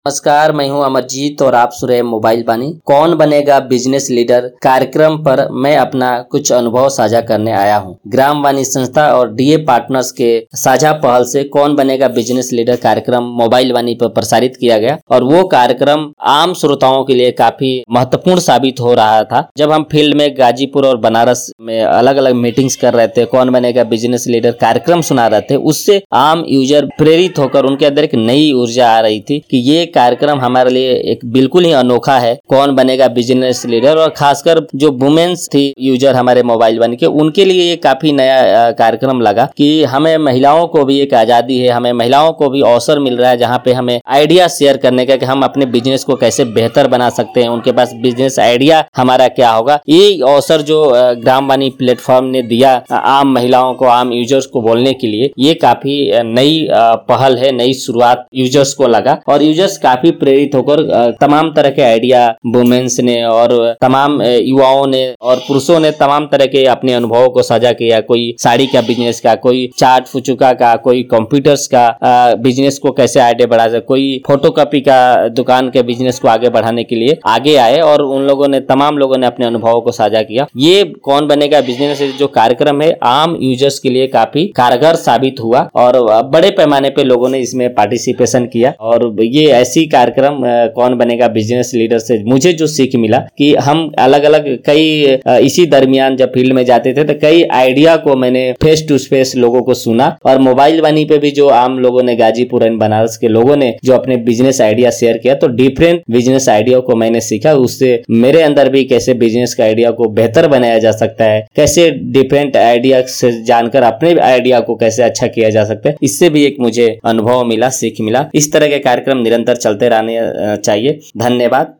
नमस्कार, मैं हूं अमरजीत और आप सुन रहे हैं मोबाइल बानी। कौन बनेगा बिजनेस लीडर कार्यक्रम पर मैं अपना कुछ अनुभव साझा करने आया हूं। ग्राम वाणी संस्था और डीए पार्टनर्स के साझा पहल से कौन बनेगा बिजनेस लीडर कार्यक्रम मोबाइल वाणी पर प्रसारित किया गया और वो कार्यक्रम आम श्रोताओं के लिए काफी महत्वपूर्ण साबित हो रहा था। जब हम फील्ड में गाजीपुर और बनारस में अलग अलग मीटिंग्स कर रहे थे, कौन बनेगा बिजनेस लीडर कार्यक्रम सुना रहे थे, उससे आम यूजर प्रेरित होकर उनके अंदर एक नई ऊर्जा आ रही थी कि ये कार्यक्रम हमारे लिए एक बिल्कुल ही अनोखा है। कौन बनेगा बिजनेस लीडर, और खासकर जो वुमेन्स थी यूजर हमारे मोबाइल वन के, उनके लिए ये काफी नया कार्यक्रम लगा कि हमें महिलाओं को भी एक आजादी है, हमें महिलाओं को भी अवसर मिल रहा है जहाँ पे हमें आइडिया शेयर करने का कि हम अपने बिजनेस को कैसे बेहतर बना सकते हैं, उनके पास बिजनेस आइडिया हमारा क्या होगा। ये अवसर जो ग्राम वाणी प्लेटफॉर्म ने दिया आम महिलाओं को, आम यूजर्स को बोलने के लिए, ये काफी नई पहल है, नई शुरुआत यूजर्स को लगा और यूजर्स काफी प्रेरित होकर तमाम तरह के आइडिया वुमेन्स ने और तमाम युवाओं ने और पुरुषों ने तमाम तरह के अपने अनुभवों को साझा किया। कोई साड़ी का बिजनेस का, कोई चाट फुचुका का, कोई कंप्यूटर्स का बिजनेस को कैसे आगे बढ़ा जाए, कोई फोटोकॉपी का दुकान के बिजनेस को आगे बढ़ाने के लिए आगे आए और उन लोगों ने, तमाम लोगों ने अपने अनुभवों को साझा किया। ये कौन बनेगा बिजनेस जो कार्यक्रम है आम यूजर्स के लिए काफी कारगर साबित हुआ और बड़े पैमाने पे लोगों ने इसमें पार्टिसिपेशन किया। और ये ऐसी कार्यक्रम कौन बनेगा बिजनेस लीडर से मुझे जो सीख मिला कि हम अलग अलग कई इसी दरमियान जब फील्ड में जाते थे तो कई आइडिया को मैंने फेस टू फेस लोगों को सुना और मोबाइल वाणी पे भी जो आम लोगों ने, गाजीपुर एंड बनारस के लोगों ने जो अपने बिजनेस आइडिया शेयर किया, तो डिफरेंट बिजनेस आइडिया को मैंने सीखा। उससे मेरे अंदर भी कैसे बिजनेस का आइडिया को बेहतर बनाया जा सकता है, कैसे डिफरेंट आइडिया से जानकर अपने आइडिया को कैसे अच्छा किया जा सकता है, इससे भी एक मुझे अनुभव मिला, सीख मिला। इस तरह के कार्यक्रम निरंतर चलते रहने चाहिए। धन्यवाद।